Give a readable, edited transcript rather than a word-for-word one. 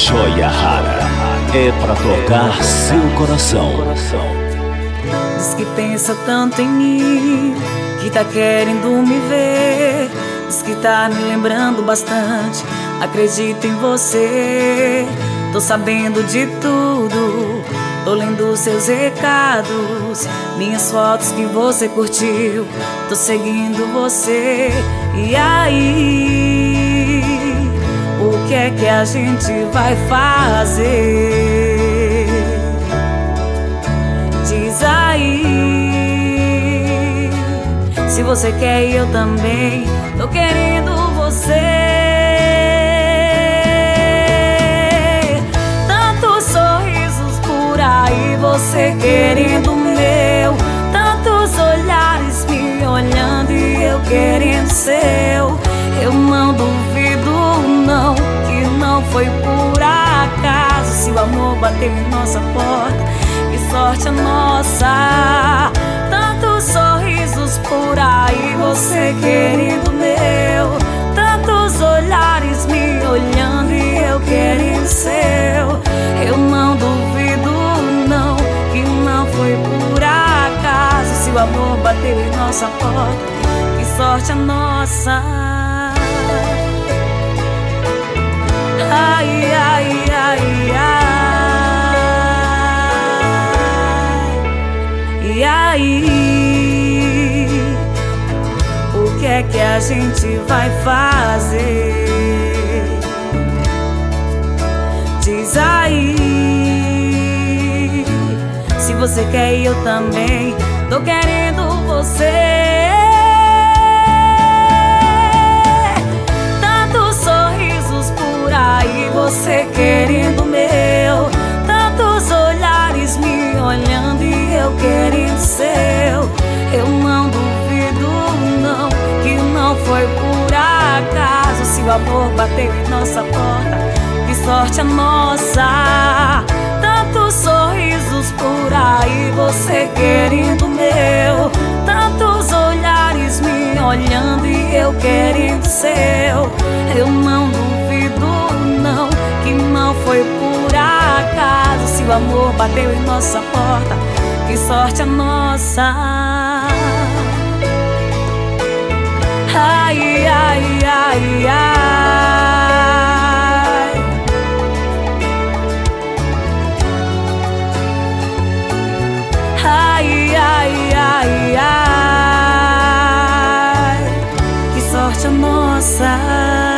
joia rara, é pra tocar seu coração. Diz que pensa tanto em mim, que tá querendo me ver. Diz que tá me lembrando bastante, acredito em você. Tô sabendo de tudo, tô lendo seus recados, minhas fotos que você curtiu, tô seguindo você. E aí, o que é que a gente vai fazer? Diz aí, se você quer e eu também tô querendo você. Tantos sorrisos por aí, você querendo o meu. Tantos olhares me olhando e eu querendo seu. Eu não duvido não, que não foi por acaso. Se o amor bater em nossa porta, que sorte a nossa. Tantos sorrisos por aí, você querendo meu. Tantos olhares me olhando e eu querendo seu. Eu não duvido não, que não foi por acaso. Se o amor bater em nossa porta, que sorte a nossa. Ai, ai, ai, ai. E aí, o que é que a gente vai fazer? Diz aí, se você quer e eu também tô querendo você. Tantos sorrisos por aí, você querendo meu. Tantos olhares me olhando e eu querendo seu. Eu não duvido não, que não foi por acaso. Se o amor bater em nossa porta, que sorte a nossa. Tantos sorrisos por aí, você querendo meu. Tantos olhares me olhando e eu querendo seu. Eu não duvido não, que não foi por acaso. Se o amor bateu em nossa porta, que sorte a nossa. Ai, ai, ai, ai. Ai, ai, ai, ai. Que sorte a nossa.